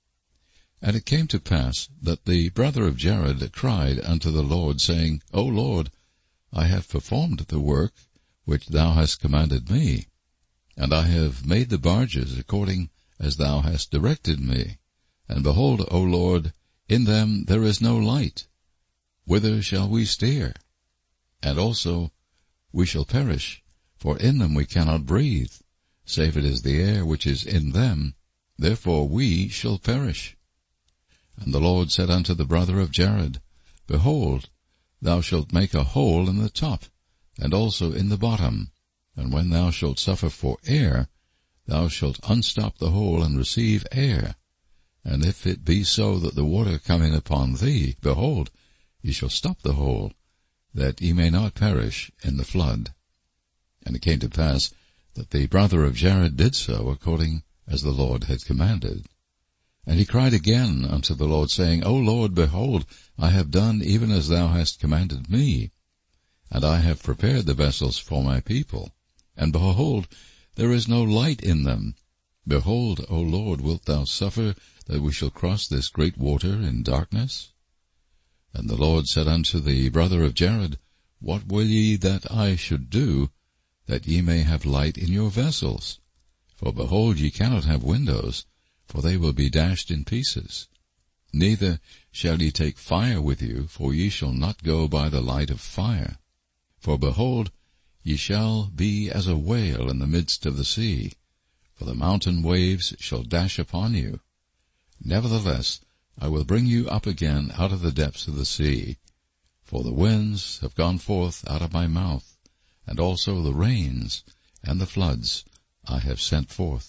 And it came to pass that the brother of Jared cried unto the Lord, saying, O Lord, I have performed the work which thou hast commanded me, and I have made the barges according as thou hast directed me. And behold, O Lord, in them there is no light. Whither shall we steer? And also we shall perish, for in them we cannot breathe, save it is the air which is in them, therefore we shall perish. And the Lord said unto the brother of Jared, Behold, thou shalt make a hole in the top, and also in the bottom, and when thou shalt suffer for air, thou shalt unstop the hole and receive air. And if it be so that the water come in upon thee, behold, ye shall stop the hole, that ye may not perish in the flood. And it came to pass that the brother of Jared did so according as the Lord had commanded. And he cried again unto the Lord, saying, O Lord, behold, I have done even as thou hast commanded me, and I have prepared the vessels for my people. And behold, there is no light in them. Behold, O Lord, wilt thou suffer that we shall cross this great water in darkness? And the Lord said unto the brother of Jared, What will ye that I should do, that ye may have light in your vessels? For behold, ye cannot have windows, for they will be dashed in pieces. Neither shall ye take fire with you, for ye shall not go by the light of fire. For behold, ye shall be as a whale in the midst of the sea, for the mountain waves shall dash upon you. Nevertheless, I will bring you up again out of the depths of the sea, for the winds have gone forth out of my mouth, and also the rains and the floods I have sent forth.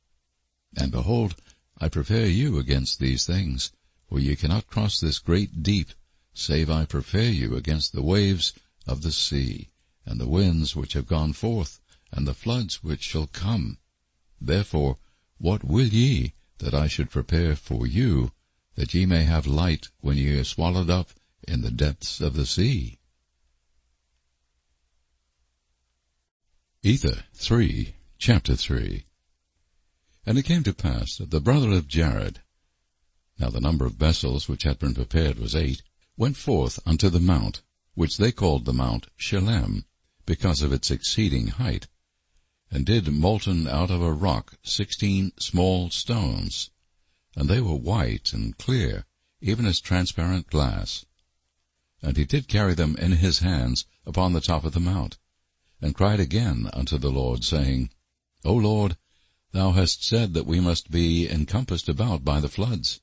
And behold, I prepare you against these things, for ye cannot cross this great deep, save I prepare you against the waves of the sea, and the winds which have gone forth, and the floods which shall come. Therefore, what will ye that I should prepare for you, that ye may have light when ye are swallowed up in the depths of the sea. Ether three, chapter three. And it came to pass that the brother of Jared, now the number of vessels which had been prepared was eight, went forth unto the mount, which they called the Mount Shelem, because of its exceeding height, and did molten out of a rock sixteen small stones, and they were white and clear, even as transparent glass. And he did carry them in his hands upon the top of the mount, and cried again unto the Lord, saying, O Lord, thou hast said that we must be encompassed about by the floods.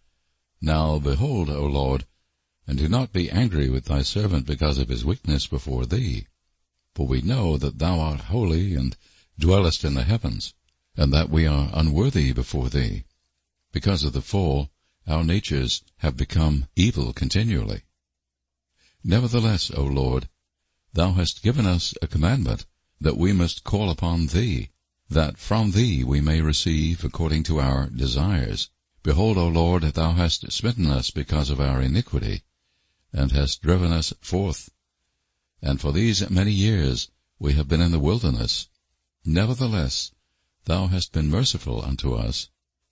Now behold, O Lord, and do not be angry with thy servant because of his weakness before thee. For we know that thou art holy, and dwellest in the heavens, and that we are unworthy before thee. Because of the fall, our natures have become evil continually. Nevertheless, O Lord, thou hast given us a commandment, that we must call upon thee, that from thee we may receive according to our desires. Behold, O Lord, thou hast smitten us because of our iniquity, and hast driven us forth. And for these many years we have been in the wilderness. Nevertheless, thou hast been merciful unto us.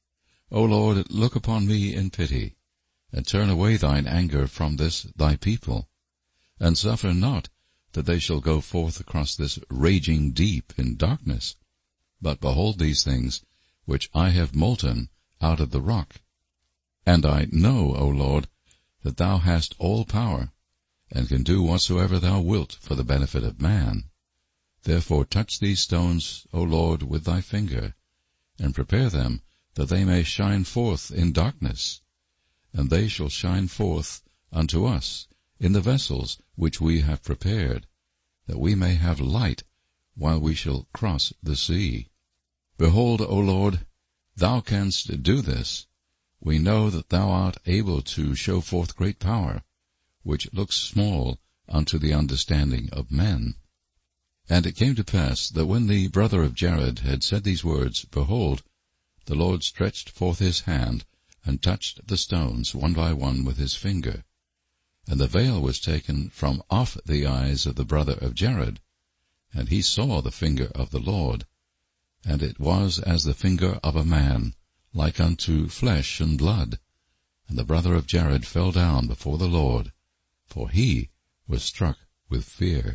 O Lord, look upon me in pity, and turn away thine anger from this thy people, and suffer not that they shall go forth across this raging deep in darkness. But behold these things, which I have molten out of the rock. And I know, O Lord, that thou hast all power, and can do whatsoever thou wilt for the benefit of man. Therefore touch these stones, O Lord, with thy finger, and prepare them, that they may shine forth in darkness. And they shall shine forth unto us in the vessels which we have prepared, that we may have light while we shall cross the sea. Behold, O Lord, thou canst do this. We know that thou art able to show forth great power, which looks small unto the understanding of men. And it came to pass that when the brother of Jared had said these words, behold, the Lord stretched forth his hand, and touched the stones one by one with his finger. And the veil was taken from off the eyes of the brother of Jared, and he saw the finger of the Lord, and it was as the finger of a man, like unto flesh and blood. And the brother of Jared fell down before the Lord, for he was struck with fear.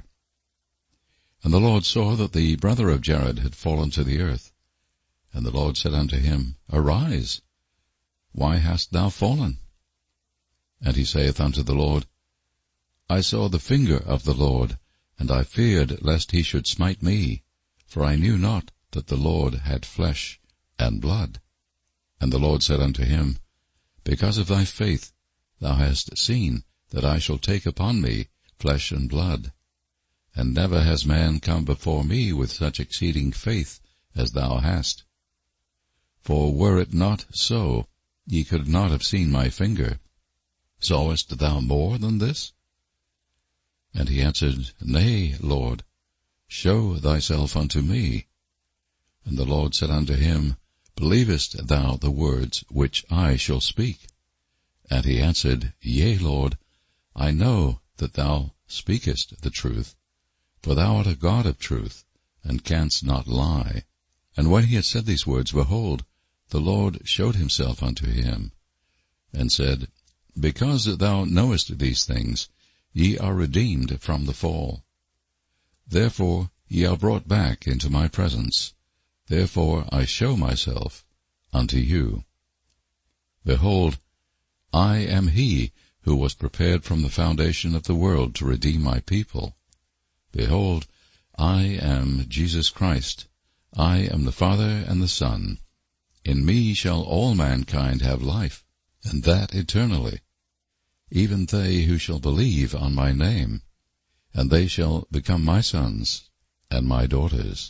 And the Lord saw that the brother of Jared had fallen to the earth. And the Lord said unto him, Arise, why hast thou fallen? And he saith unto the Lord, I saw the finger of the Lord, and I feared lest he should smite me, for I knew not that the Lord had flesh and blood. And the Lord said unto him, Because of thy faith thou hast seen that I shall take upon me flesh and blood. And never has man come before me with such exceeding faith as thou hast. For were it not so, ye could not have seen my finger. Sawest thou more than this? And he answered, Nay, Lord, show thyself unto me. And the Lord said unto him, Believest thou the words which I shall speak? And he answered, Yea, Lord, I know that thou speakest the truth, for thou art a God of truth, and canst not lie. And when he had said these words, behold, the Lord showed himself unto him, and said, Because thou knowest these things, ye are redeemed from the fall. Therefore ye are brought back into my presence. Therefore I show myself unto you. Behold, I am he who was prepared from the foundation of the world to redeem my people. Behold, I am Jesus Christ. I am the Father and the Son. In me shall all mankind have life, and that eternally, even they who shall believe on my name, and they shall become my sons and my daughters.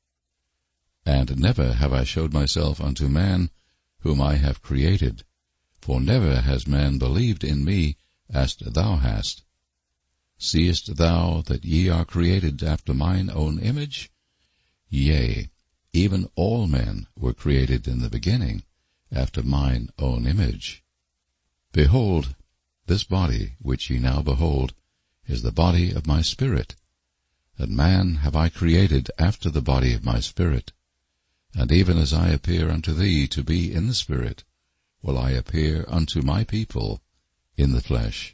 And never have I showed myself unto man whom I have created, for never has man believed in me as thou hast. Seest thou that ye are created after mine own image? Yea, even all men were created in the beginning after mine own image. Behold, this body which ye now behold is the body of my spirit, and man have I created after the body of my spirit. And even as I appear unto thee to be in the spirit, will I appear unto my people in the flesh.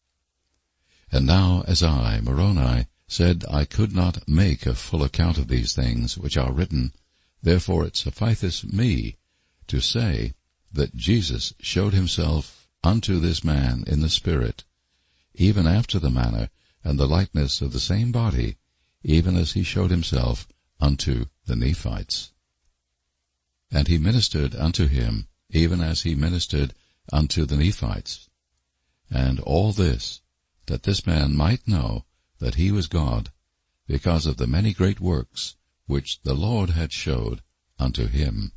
And now as I, Moroni, said I could not make a full account of these things which are written, therefore it sufficeth me to say that Jesus showed himself unto this man in the spirit, even after the manner and the likeness of the same body, even as he showed himself unto the Nephites. And he ministered unto him, even as he ministered unto the Nephites. And all this, that this man might know that he was God, because of the many great works which the Lord had showed unto him.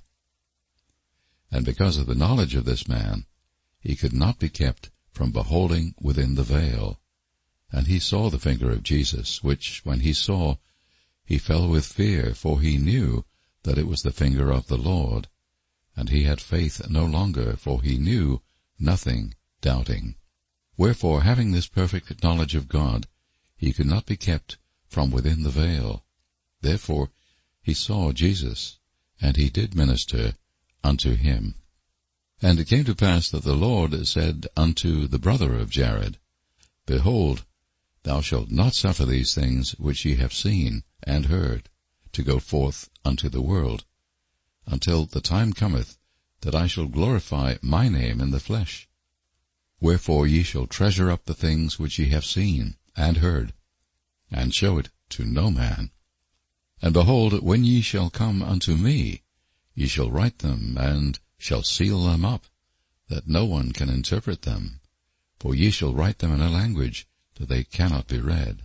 And because of the knowledge of this man, he could not be kept from beholding within the veil. And he saw the finger of Jesus, which, when he saw, he fell with fear, for he knew that it was the finger of the Lord. And he had faith no longer, for he knew nothing, doubting. Wherefore, having this perfect knowledge of God, he could not be kept from within the veil. Therefore he saw Jesus, and he did minister unto him. And it came to pass that the Lord said unto the brother of Jared, Behold, thou shalt not suffer these things which ye have seen and heard to go forth unto the world, until the time cometh that I shall glorify my name in the flesh. Wherefore ye shall treasure up the things which ye have seen and heard, and show it to no man. And behold, when ye shall come unto me, ye shall write them, and shall seal them up, that no one can interpret them, for ye shall write them in a language that they cannot be read.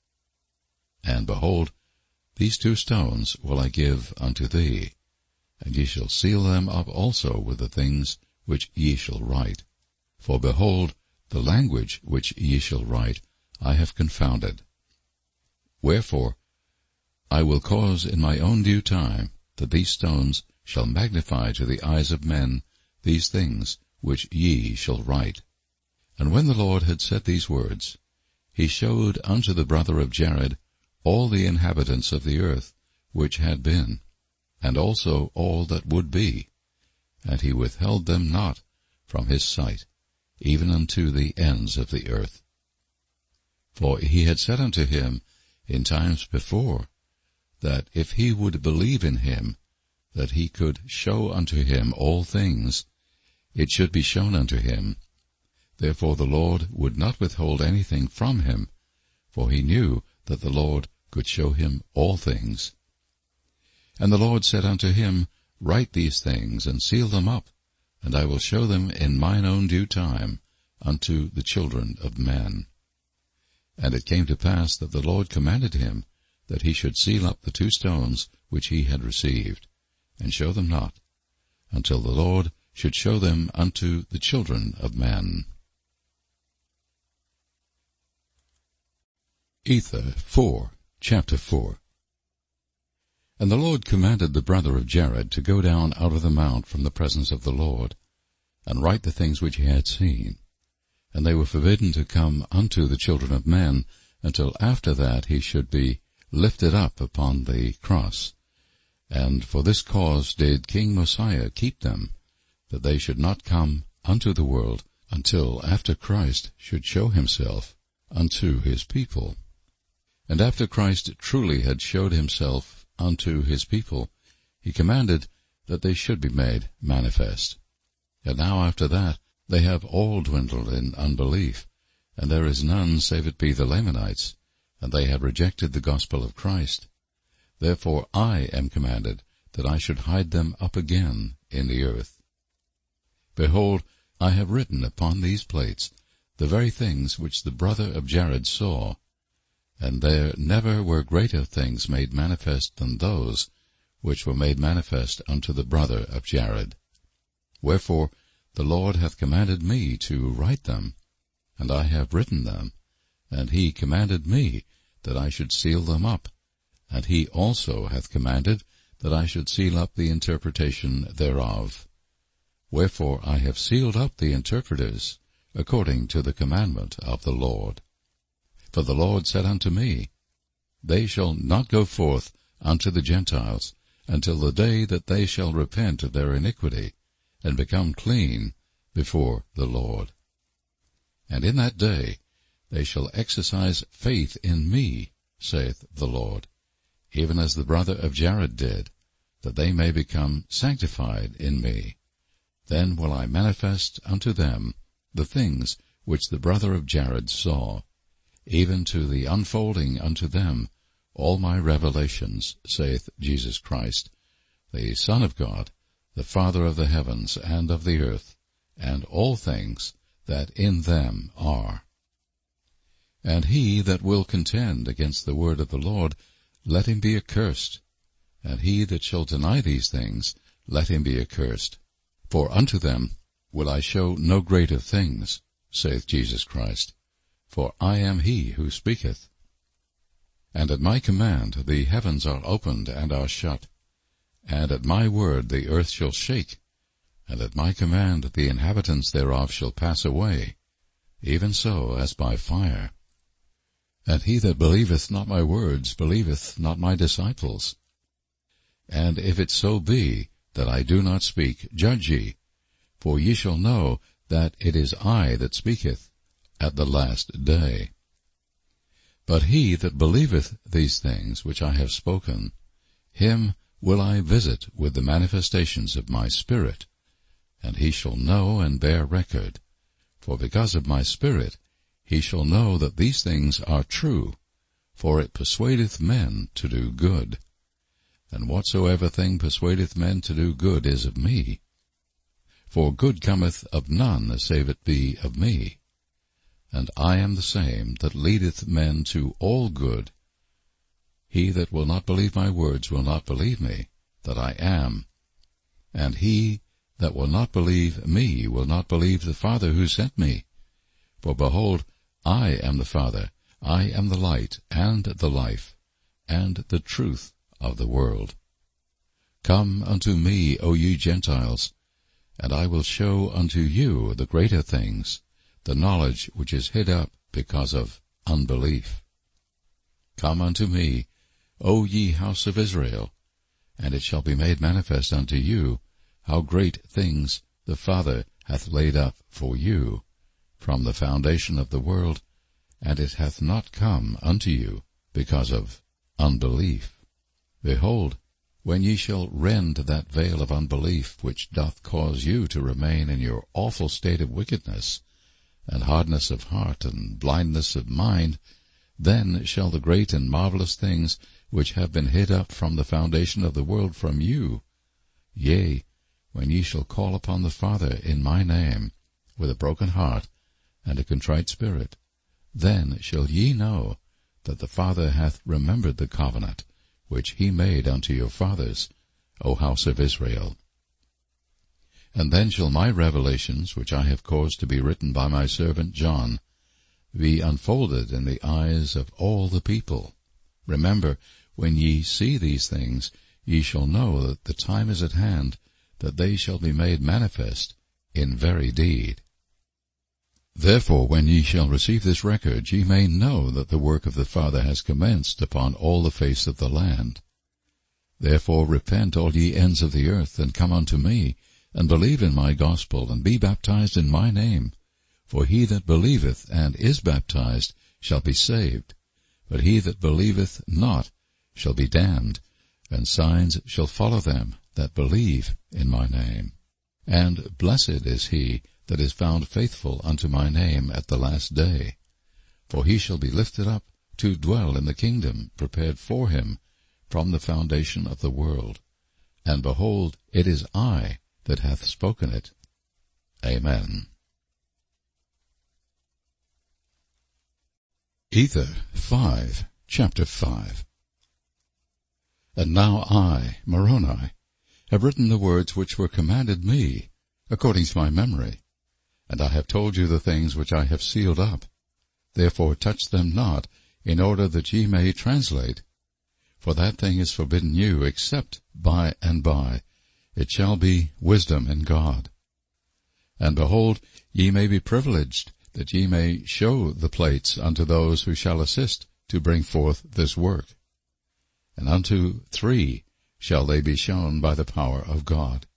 And behold, these two stones will I give unto thee, and ye shall seal them up also with the things which ye shall write. For behold, the language which ye shall write I have confounded. Wherefore I will cause in my own due time that these stones shall magnify to the eyes of men these things which ye shall write. And when the Lord had said these words, he showed unto the brother of Jared all the inhabitants of the earth which had been, and also all that would be, and he withheld them not from his sight, even unto the ends of the earth. For he had said unto him in times before, that if he would believe in him, that he could show unto him all things, it should be shown unto him. Therefore the Lord would not withhold anything from him, for he knew that the Lord could show him all things. And the Lord said unto him, Write these things, and seal them up, and I will show them in mine own due time unto the children of men. And it came to pass that the Lord commanded him that he should seal up the two stones which he had received, and show them not, until the Lord should show them unto the children of men. Ether four, chapter four. And the Lord commanded the brother of Jared to go down out of the mount from the presence of the Lord, and write the things which he had seen. And they were forbidden to come unto the children of men until after that he should be lifted up upon the cross. And for this cause did King Mosiah keep them, that they should not come unto the world until after Christ should show himself unto his people. And after Christ truly had showed himself unto his people, he commanded that they should be made manifest. And now after that they have all dwindled in unbelief, and there is none save it be the Lamanites, and they have rejected the gospel of Christ. Therefore I am commanded that I should hide them up again in the earth. Behold, I have written upon these plates the very things which the brother of Jared saw, and there never were greater things made manifest than those which were made manifest unto the brother of Jared. Wherefore the Lord hath commanded me to write them, and I have written them, and he commanded me that I should seal them up, and he also hath commanded that I should seal up the interpretation thereof. Wherefore I have sealed up the interpreters, according to the commandment of the Lord. For the Lord said unto me, They shall not go forth unto the Gentiles, until the day that they shall repent of their iniquity, and become clean before the Lord. And in that day they shall exercise faith in me, saith the Lord, even as the brother of Jared did, that they may become sanctified in me. Then will I manifest unto them the things which the brother of Jared saw, even to the unfolding unto them all my revelations, saith Jesus Christ, the Son of God, the Father of the heavens and of the earth, and all things that in them are. And he that will contend against the word of the Lord, let him be accursed. And he that shall deny these things, let him be accursed. For unto them will I show no greater things, saith Jesus Christ. For I am he who speaketh. And at my command the heavens are opened and are shut. And at my word the earth shall shake. And at my command the inhabitants thereof shall pass away, even so as by fire. And he that believeth not my words believeth not my disciples. And if it so be that I do not speak, judge ye, for ye shall know that it is I that speaketh at the last day. But he that believeth these things which I have spoken, him will I visit with the manifestations of my Spirit, and he shall know and bear record. For because of my Spirit he shall know that these things are true, for it persuadeth men to do good. And whatsoever thing persuadeth men to do good is of me. For good cometh of none save it be of me. And I am the same that leadeth men to all good. He that will not believe my words will not believe me, that I am. And he that will not believe me will not believe the Father who sent me. For behold, I am the Father, I am the light, and the life, and the truth of the world. Come unto me, O ye Gentiles, and I will show unto you the greater things, the knowledge which is hid up because of unbelief. Come unto me, O ye house of Israel, and it shall be made manifest unto you how great things the Father hath laid up for you from the foundation of the world, and it hath not come unto you because of unbelief. Behold, when ye shall rend that veil of unbelief which doth cause you to remain in your awful state of wickedness, and hardness of heart, and blindness of mind, then shall the great and marvelous things which have been hid up from the foundation of the world from you, yea, when ye shall call upon the Father in my name, with a broken heart and a contrite spirit, then shall ye know that the Father hath remembered the covenant which he made unto your fathers, O house of Israel. And then shall my revelations, which I have caused to be written by my servant John, be unfolded in the eyes of all the people. Remember, when ye see these things, ye shall know that the time is at hand, that they shall be made manifest in very deed. Therefore, when ye shall receive this record, ye may know that the work of the Father has commenced upon all the face of the land. Therefore repent all ye ends of the earth, and come unto me, and believe in my gospel, and be baptized in my name. For he that believeth and is baptized shall be saved, but he that believeth not shall be damned, and signs shall follow them that believe in my name. And blessed is he that is found faithful unto my name at the last day. For he shall be lifted up to dwell in the kingdom prepared for him from the foundation of the world. And behold, it is I that hath spoken it. Amen. Ether five, chapter five. And now I, Moroni, have written the words which were commanded me, according to my memory, and I have told you the things which I have sealed up. Therefore touch them not, in order that ye may translate. For that thing is forbidden you, except by and by it shall be wisdom in God. And behold, ye may be privileged, that ye may show the plates unto those who shall assist to bring forth this work. And unto three shall they be shown by the power of God.